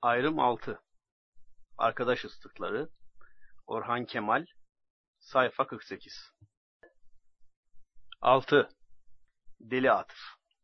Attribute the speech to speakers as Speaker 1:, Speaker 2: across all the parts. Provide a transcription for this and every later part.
Speaker 1: Ayrım 6. Arkadaş ıslıkları. Orhan Kemal. Sayfa 48. 6. Deli Atıf.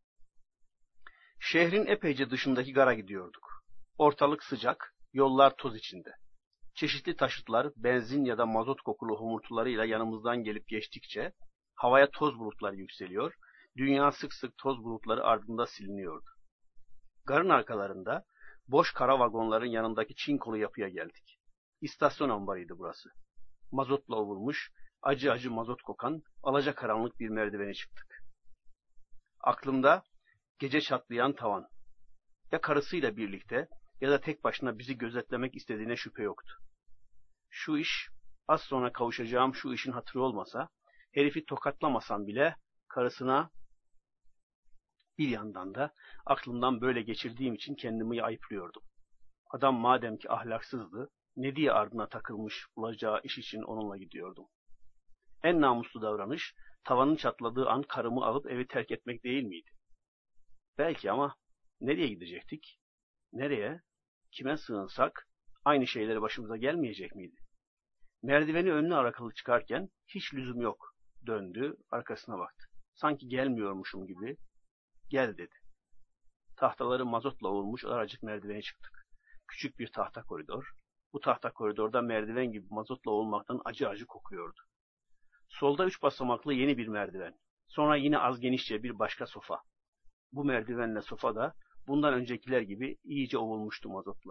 Speaker 1: Şehrin epeyce dışındaki gara gidiyorduk. Ortalık sıcak, yollar toz içinde. Çeşitli taşıtlar benzin ya da mazot kokulu homurtularıyla yanımızdan gelip geçtikçe havaya toz bulutları yükseliyor, dünya sık sık toz bulutları ardında siliniyordu. Garın arkalarında boş kara vagonların yanındaki çinkolu yapıya geldik. İstasyon ambarıydı burası. Mazotla ovulmuş, acı acı mazot kokan, alacakaranlık bir merdivene çıktık. Aklımda gece çatlayan tavan. Ya karısıyla birlikte ya da tek başına bizi gözetlemek istediğine şüphe yoktu. Şu iş, az sonra kavuşacağım şu işin hatırı olmasa, herifi tokatlamasam bile karısına, bir yandan da aklımdan böyle geçirdiğim için kendimi ayıplıyordum. Adam madem ki ahlaksızdı, ne diye ardına takılmış bulacağı iş için onunla gidiyordum. En namuslu davranış, tavanın çatladığı an karımı alıp evi terk etmek değil miydi? Belki ama nereye gidecektik? Nereye? Kime sığınsak aynı şeyleri başımıza gelmeyecek miydi? Merdiveni önüne arakalı çıkarken hiç lüzum yok. Döndü, arkasına baktı. Sanki gelmiyormuşum gibi. Gel dedi. Tahtaları mazotla ovulmuş aracık merdivene çıktık. Küçük bir tahta koridor. Bu tahta koridorda merdiven gibi mazotla ovulmaktan acı acı kokuyordu. Solda 3 basamaklı yeni bir merdiven. Sonra yine az genişçe bir başka sofa. Bu merdivenle sofa da bundan öncekiler gibi iyice ovulmuştu mazotla.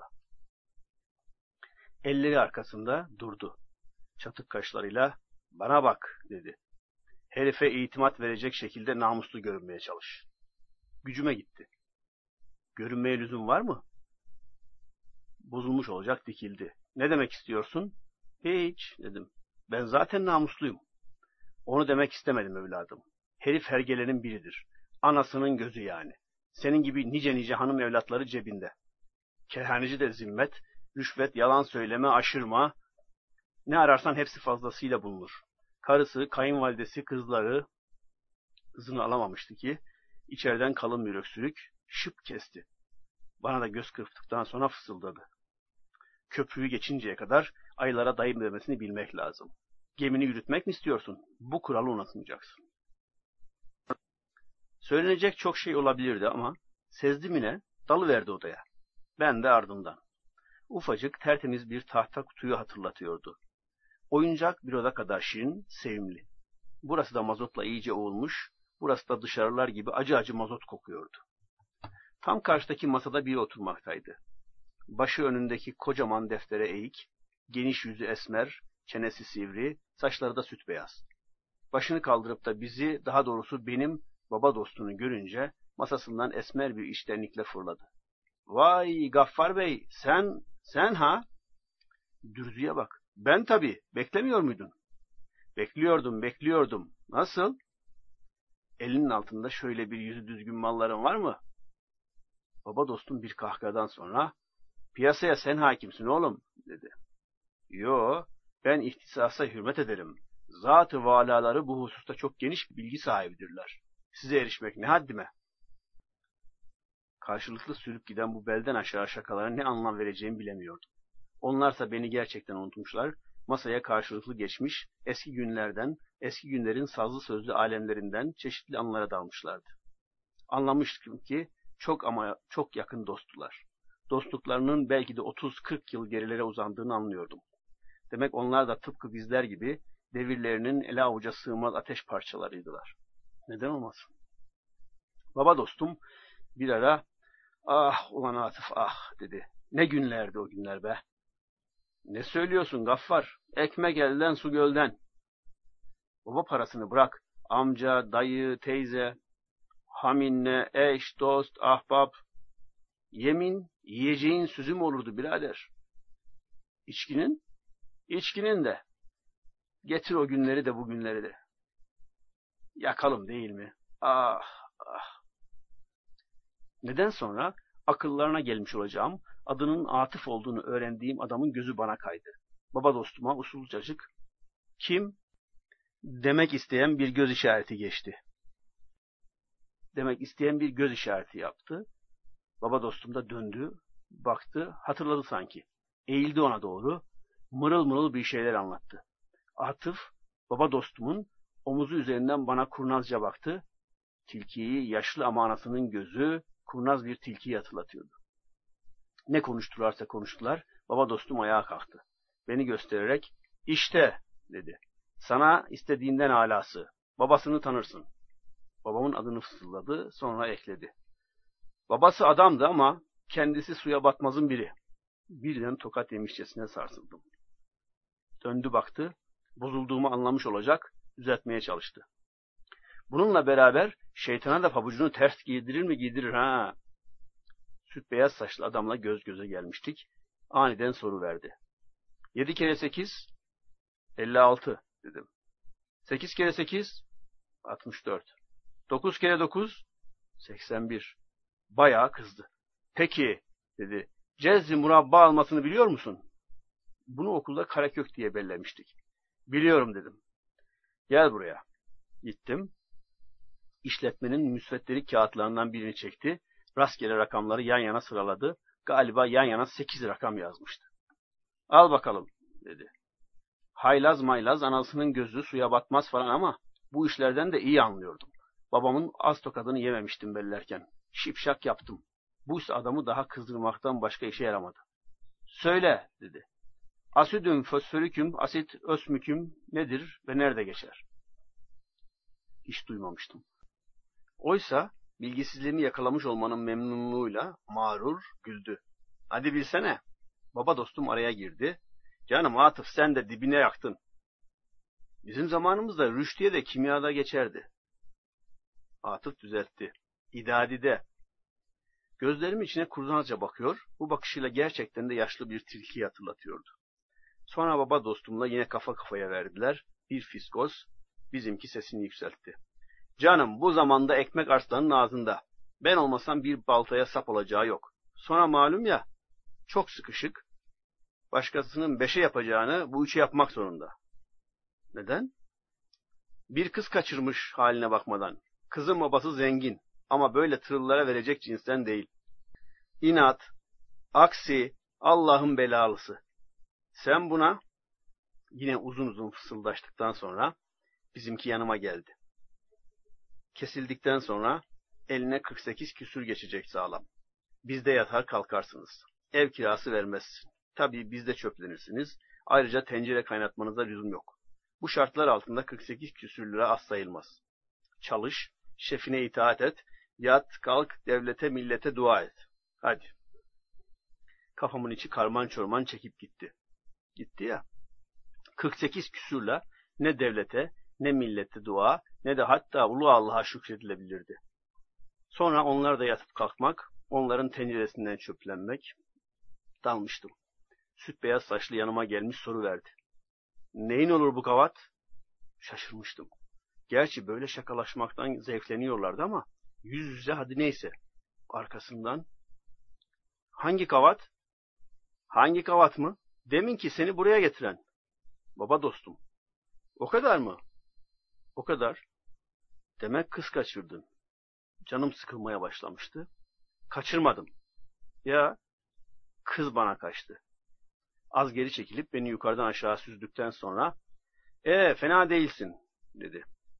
Speaker 1: Elleri arkasında durdu. Çatık kaşlarıyla "Bana bak" dedi. Herife itimat verecek şekilde namuslu görünmeye çalış. Gücüme gitti. Görünmeye lüzum var mı? Bozulmuş olacak dikildi. Ne demek istiyorsun? Hiç dedim. Ben zaten namusluyum. Onu demek istemedim evladım. Herif hergelenin biridir. Anasının gözü yani. Senin gibi nice hanım evlatları cebinde. Kehaneci de zimmet, rüşvet, yalan söyleme, aşırma. Ne ararsan hepsi fazlasıyla bulunur. Karısı, kayınvalidesi, kızları, kızını alamamıştı ki, içeriden kalın bir öksürük şıp kesti. Bana da göz kırptıktan sonra fısıldadı. Köprüyü geçinceye kadar aylara dayım demesini bilmek lazım. Gemini yürütmek mi istiyorsun? Bu kuralı unutmayacaksın. Söylenecek çok şey olabilirdi ama sezdim yine dalıverdi odaya. Ben de ardından. Ufacık tertemiz bir tahta kutuyu hatırlatıyordu. Oyuncak bir oda kadar şirin, sevimli. Burası da mazotla iyice ovulmuş, burası da dışarılar gibi acı acı mazot kokuyordu. Tam karşıdaki masada biri oturmaktaydı. Başı önündeki kocaman deftere eğik, geniş yüzü esmer, çenesi sivri, saçları da süt beyaz. Başını kaldırıp da bizi, daha doğrusu benim baba dostunu görünce masasından esmer bir içtenlikle fırladı. "Vay Gaffar Bey, sen ha?" Dürzüye bak. "Ben tabii, beklemiyor muydun?" Bekliyordum. Nasıl? Elinin altında şöyle bir yüzü düzgün malların var mı? Baba dostum bir kahkahadan sonra, "Piyasaya sen hakimsin oğlum" dedi. "Yo, ben ihtisasa hürmet ederim. Zat-ı valaları bu hususta çok geniş bilgi sahibidirler. Size erişmek ne haddime?" Karşılıklı sürüp giden bu belden aşağı şakalara ne anlam vereceğimi bilemiyordum. Onlarsa beni gerçekten unutmuşlar, masaya karşılıklı geçmiş, eski günlerden, eski günlerin sazlı sözlü alemlerinden çeşitli anılara dalmışlardı. Anlamıştım ki çok ama çok yakın dosttular. Dostluklarının belki de 30-40 yıl gerilere uzandığını anlıyordum. Demek onlar da tıpkı bizler gibi devirlerinin ele avuca sığmaz ateş parçalarıydılar. Neden olmasın? Baba dostum bir ara, "Ah ulan Atıf ah" dedi. "Ne günlerdi o günler be." "Ne söylüyorsun Gaffar? Ekmek elden su gölden." "Baba parasını bırak. Amca, dayı, teyze, haminle, eş, dost, ahbap. Yemin, yiyeceğin sözü mü olurdu birader? İçkinin? İçkinin de. Getir o günleri de bugünleri de. Yakalım değil mi? Ah, ah." Neden sonra akıllarına gelmiş olacağım, adının Atıf olduğunu öğrendiğim adamın gözü bana kaydı. Baba dostuma usulcacık, "Kim?" demek isteyen bir göz işareti geçti. Demek isteyen bir göz işareti yaptı. Baba dostum da döndü, Baktı, hatırladı sanki. Eğildi ona doğru, mırıl mırıl bir şeyler anlattı. Atıf, baba dostumun omuzu üzerinden bana kurnazca baktı. Tilkiyi, yaşlı ama anasının gözü, kurnaz bir tilkiyi hatırlatıyordu. Ne konuştularsa konuştular, baba dostum ayağa kalktı. Beni göstererek, işte dedi. Sana istediğinden alası, babasını tanırsın. Babamın adını fısıldadı, sonra ekledi. Babası adamdı ama kendisi suya batmazın biri. Birden tokat yemişçesine sarsıldım. Döndü baktı, bozulduğumu anlamış olacak, düzeltmeye çalıştı. Bununla beraber şeytana da pabucunu ters giydirir mi giydirir ha? Süt beyaz saçlı adamla göz göze gelmiştik. Aniden soru verdi. 7 kere 8, 56 dedim. 8 kere 8, 64. 9 kere 9, 81. Bayağı kızdı. Peki dedi. Cezri murabba almasını biliyor musun? Bunu okulda karekök diye bellemiştik. Biliyorum dedim. Gel buraya. Gittim. İşletmenin müsveddelik kağıtlarından birini çekti. Rastgele rakamları yan yana sıraladı. Galiba yan yana 8 rakam yazmıştı. Al bakalım dedi. Haylaz maylaz anasının gözü suya batmaz falan ama bu işlerden de iyi anlıyordum. Babamın az tokadını yememiştim bellerken. Şipşak yaptım. Bu ise adamı daha kızdırmaktan başka işe yaramadı. Söyle dedi. Asidüm fosforiküm, asit ösmüküm nedir ve nerede geçer? Hiç duymamıştım. Oysa bilgisizliğimi yakalamış olmanın memnunluğuyla mağrur güldü. Hadi bilsene. Baba dostum araya girdi. Canım Atıf sen de dibine yaktın. Bizim zamanımızda rüştiye de kimyada geçerdi. Atıf düzeltti. İdadide. Gözlerimin içine kurnazca bakıyor, bu bakışıyla gerçekten de yaşlı bir tilkiyi hatırlatıyordu. Sonra baba dostumla yine kafa kafaya verdiler. Bir fiskos, bizimki sesini yükseltti. Canım bu zamanda ekmek arslanın ağzında. Ben olmasam bir baltaya sap olacağı yok. Sonra malum ya, çok sıkışık. Başkasının 5'e yapacağını bu 3'e yapmak zorunda. Neden? Bir kız kaçırmış haline bakmadan. Kızın babası zengin ama böyle tırıllara verecek cinsten değil. İnat, aksi, Allah'ın belalısı. Sen buna, yine uzun uzun fısıldaştıktan sonra bizimki yanıma geldi. Kesildikten sonra eline 48 küsür geçecek sağlam. Bizde yatar kalkarsınız. Ev kirası vermezsin. Tabii bizde çöplenirsiniz. Ayrıca tencere kaynatmanıza lüzum yok. Bu şartlar altında 48 küsür lira az sayılmaz. Çalış, şefine itaat et, yat, kalk, devlete, millete dua et. Hadi. Kafamın içi karman çorman çekip gitti. Gitti ya. 48 küsürle ne devlete, ne millete dua, ne de hatta ulu Allah'a şükredilebilirdi. Sonra onlar da yatıp kalkmak, onların tenceresinden çöplenmek. Dalmıştım. Süt beyaz saçlı yanıma gelmiş soru verdi. Neyin olur bu kavat? Şaşırmıştım. Gerçi böyle şakalaşmaktan zevkleniyorlardı ama yüz yüze hadi neyse. Arkasından hangi kavat? Hangi kavat mı? Demin ki seni buraya getiren. Baba dostum. O kadar mı? O kadar. Demek kız kaçırdın. Canım sıkılmaya başlamıştı. Kaçırmadım. Ya kız bana kaçtı. Az geri çekilip beni yukarıdan aşağı süzdükten sonra fena değilsin dedi.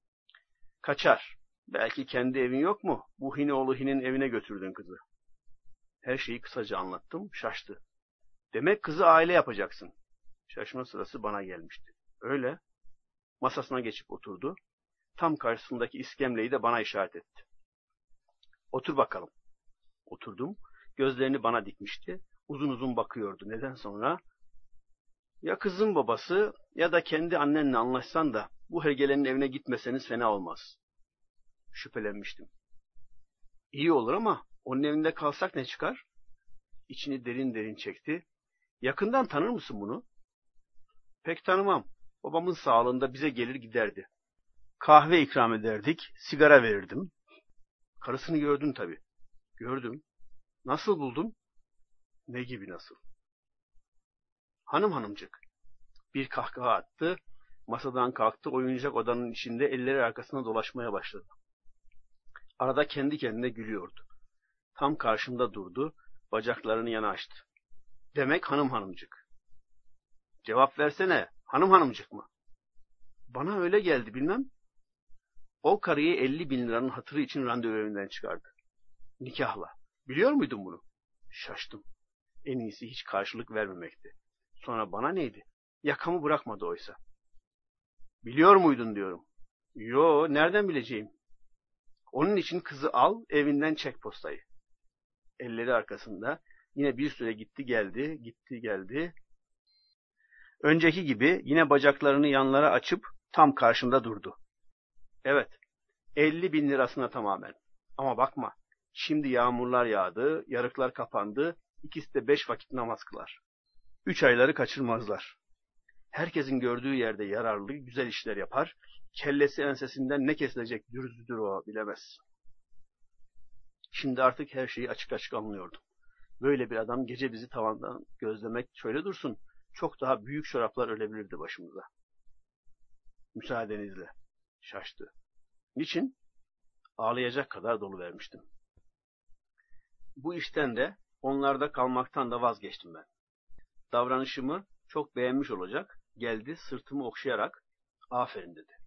Speaker 1: Kaçar. Belki kendi evin yok mu? Bu Hinoğlu Hin'in evine götürdün kızı. Her şeyi kısaca anlattım. Şaştı. Demek kızı aile yapacaksın. Şaşma sırası bana gelmişti. Öyle. Masasına geçip oturdu. Tam karşısındaki iskemleyi de bana işaret etti. Otur bakalım. Oturdum. Gözlerini bana dikmişti. Uzun uzun bakıyordu. Neden sonra? Ya kızın babası ya da kendi annenle anlaşsan da bu hergelenin evine gitmeseniz fena olmaz. Şüphelenmiştim. İyi olur ama onun evinde kalsak ne çıkar? İçini derin derin çekti. Yakından tanır mısın bunu? Pek tanımam. Babamın sağlığında bize gelir giderdi. Kahve ikram ederdik, sigara verirdim. Karısını gördün tabii. Gördüm. Nasıl buldun? Ne gibi nasıl? Hanımcık. Bir kahkaha attı, masadan kalktı, oyuncak odanın içinde elleri arkasına dolaşmaya başladı. Arada kendi kendine gülüyordu. Tam karşımda durdu, Bacaklarını yana açtı. Demek hanım hanımcık. Cevap versene, hanım hanımcık mı? Bana öyle geldi, bilmem. O karıyı 50.000 liranın hatırı için randevu evinden çıkardı. Nikahla. Biliyor muydun bunu? Şaştım. En iyisi hiç karşılık vermemekti. Sonra bana neydi? Yakamı bırakmadı oysa. Biliyor muydun diyorum. Yo, nereden bileceğim? Onun için kızı al, evinden çek postayı. Elleri arkasında. Yine bir süre gitti geldi. Önceki gibi yine bacaklarını yanlara açıp tam karşımda durdu. Evet, 50.000 lirasına tamamen. Ama bakma, şimdi yağmurlar yağdı, yarıklar kapandı, ikisi de 5 vakit namaz kılar. 3 ayları kaçırmazlar. Herkesin gördüğü yerde yararlı, güzel işler yapar, kellesi ensesinden ne kesilecek dürzüdür o, bilemez. Şimdi artık her şeyi açık açık anlıyordum. Böyle bir adam gece bizi tavandan gözlemek şöyle dursun, çok daha büyük çoraplar ölebilirdi başımıza. Müsaadenizle. Şaştı. Niçin? Ağlayacak kadar dolu vermiştim. Bu işten de, onlarda kalmaktan da vazgeçtim ben. Davranışımı çok beğenmiş olacak, geldi sırtımı okşayarak, aferin dedi.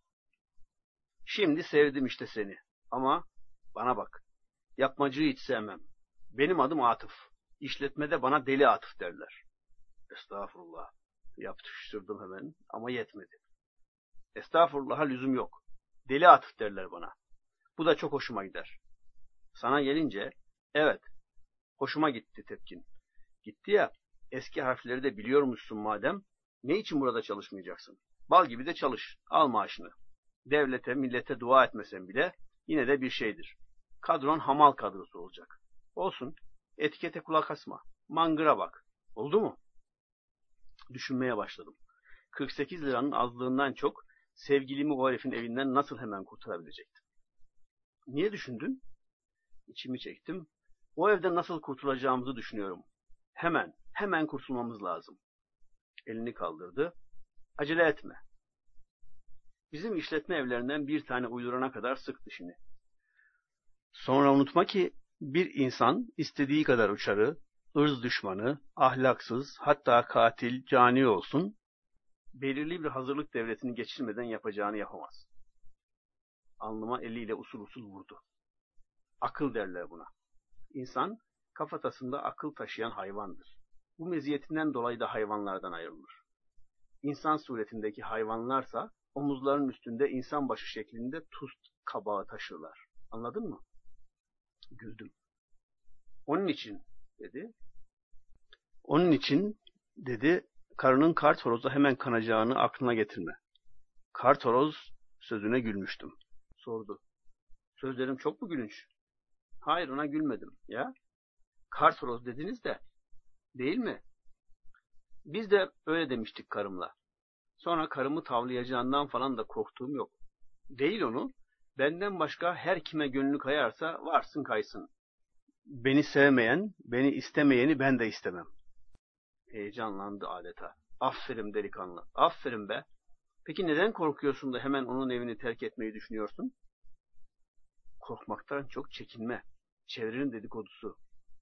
Speaker 1: Şimdi sevdim işte seni, ama bana bak, yapmacıyı hiç sevmem. Benim adım Atıf, işletmede bana Deli Atıf derler. Estağfurullah, yapıştırdım hemen ama yetmedi. Estağfurullah'a lüzum yok, Deli Atıf derler bana. Bu da çok hoşuma gider. Sana gelince, evet, hoşuma gitti tepkin. Gitti ya, eski harfleri de biliyormuşsun madem, ne için burada çalışmayacaksın? Bal gibi de çalış, al maaşını. Devlete, millete dua etmesen bile yine de bir şeydir. Kadron hamal kadrosu olacak. Olsun, etikete kulak asma, mangıra bak. Oldu mu? Düşünmeye başladım. 48 liranın azlığından çok, sevgilimi o herifin evinden nasıl hemen kurtarabilecektim? Niye düşündün? İçimi çektim. O evden nasıl kurtulacağımızı düşünüyorum. Hemen kurtulmamız lazım. Elini kaldırdı. Acele etme. Bizim işletme evlerinden bir tane uydurana kadar sık dişini. Sonra unutma ki bir insan istediği kadar uçarı, ırz düşmanı, ahlaksız, hatta katil, cani olsun, belirli bir hazırlık devletini geçirmeden yapacağını yapamaz. Alnıma eliyle usul usul vurdu. Akıl derler buna. İnsan, kafatasında akıl taşıyan hayvandır. Bu meziyetinden dolayı da hayvanlardan ayrılır. İnsan suretindeki hayvanlarsa, omuzlarının üstünde insan başı şeklinde tuz kabağı taşırlar. Anladın mı? Güldüm. Onun için, dedi. Onun için, dedi, karının kart horoza hemen kanacağını aklına getirme. Kart horoz sözüne gülmüştüm. Sordu. Sözlerim çok mu gülünç? Hayır, ona gülmedim. Ya, kart horoz dediniz de, değil mi? Biz de öyle demiştik karımla. Sonra karımı tavlayacağından falan da korktuğum yok. Değil onu, benden başka her kime gönlü kayarsa varsın kaysın. Beni sevmeyen, beni istemeyeni ben de istemem. Heyecanlandı adeta. Aferin delikanlı, aferin be. Peki neden korkuyorsun da hemen onun evini terk etmeyi düşünüyorsun? Korkmaktan çok çekinme. Çevrenin dedikodusu.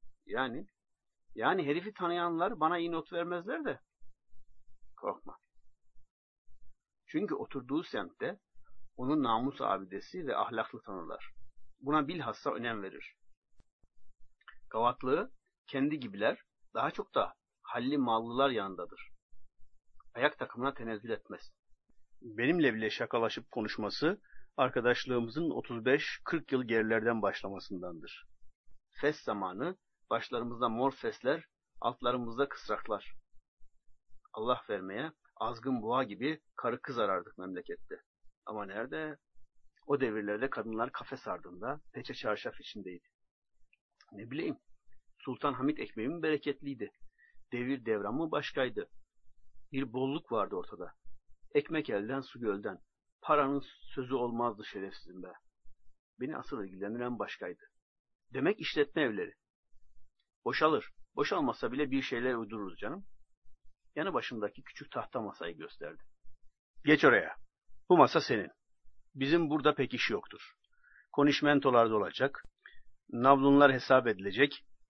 Speaker 1: Yani herifi tanıyanlar bana iyi not vermezler de. Korkma. Çünkü oturduğu semtte onun namus abidesi ve ahlaklı tanırlar. Buna bilhassa önem verir. Gavatlığı kendi gibiler, daha çok da halli mallılar yanındadır. Ayak takımına tenezzül etmez. Benimle bile şakalaşıp konuşması, arkadaşlığımızın 35-40 yıl gerilerden başlamasındandır. Fes zamanı, başlarımızda mor fesler, altlarımızda kısraklar. Allah vermeye, azgın boğa gibi karı kız arardık memlekette. Ama nerede? O devirlerde kadınlar kafes ardında, peçe çarşaf içindeydi. Ne bileyim, Sultan Hamit ekmeğim bereketliydi. Devir devramı başkaydı. Bir bolluk vardı ortada. Ekmek elden, su gölden. Paranın sözü olmazdı şerefsizim be. Beni asıl ilgilendiren başkaydı. Demek işletme evleri. Boşalır. Boşalmasa bile bir şeyler uydururuz canım. Yanı başımdaki küçük tahta masayı gösterdi. Geç oraya. Bu masa senin. Bizim burada pek iş yoktur. Konişmentolarda olacak. Navlunlar hesap edilecek.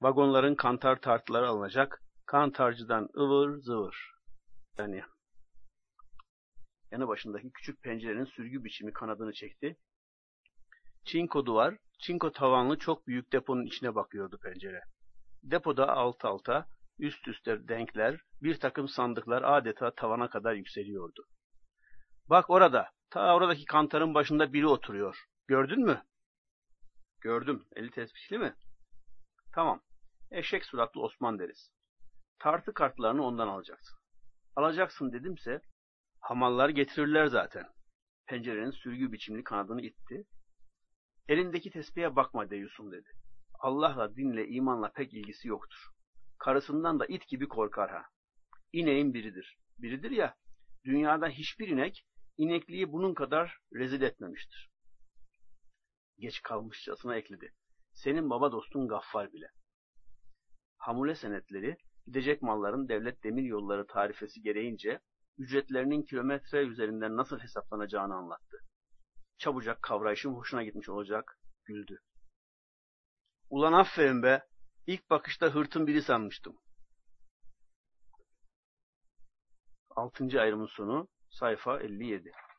Speaker 1: Vagonların kantar tartıları alınacak. Kantarcıdan ıvır zıvır. Yani yanı başındaki küçük pencerenin sürgü biçimi kanadını çekti. Çinko duvar, çinko tavanlı çok büyük deponun içine bakıyordu pencere. Depoda alt alta, üst üste denkler, bir takım sandıklar adeta tavana kadar yükseliyordu. Bak orada, ta oradaki kantarın başında biri oturuyor. Gördün mü? Gördüm. Eli tespihli mi? Tamam. Eşek suratlı Osman deriz. Tartı kartlarını ondan alacaksın. Alacaksın dedimse, hamallar getirirler zaten. Pencerenin sürgü biçimli kanadını itti. Elindeki tespihe bakma Deyus'um dedi. Allah'la, dinle, imanla pek ilgisi yoktur. Karısından da it gibi korkar ha. İneğin biridir. Biridir ya, dünyada hiçbir inek, inekliği bunun kadar rezil etmemiştir. Geç kalmışçasına ekledi. Senin baba dostun Gaffar bile. Hamule senetleri, gidecek malların devlet demiryolları tarifesi gereğince, ücretlerinin kilometre üzerinden nasıl hesaplanacağını anlattı. Çabucak kavrayışım hoşuna gitmiş olacak, güldü. Ulan aferin be, ilk bakışta hırtın biri sanmıştım. 6. ayrımın sonu, sayfa 57.